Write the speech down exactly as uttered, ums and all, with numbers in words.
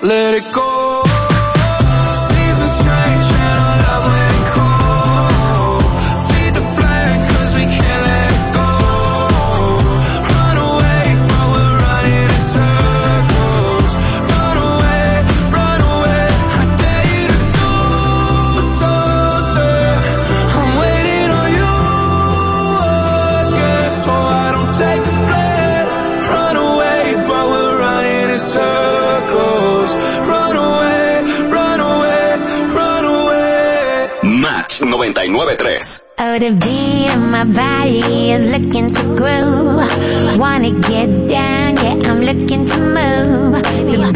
let it go. Seasons change and our love went cold. Feed the flame cause we can't let it go. Run away but we're running in circles. Run away, run away, I dare you to do something. I'm waiting on you again. Oh, I don't take the blame. Run away but we're running in circles. Run away, run away, run away. Match noventa y nueve punto tres. Oh, the beat of my body is looking to groove. Wanna get down, yeah, I'm looking to move. The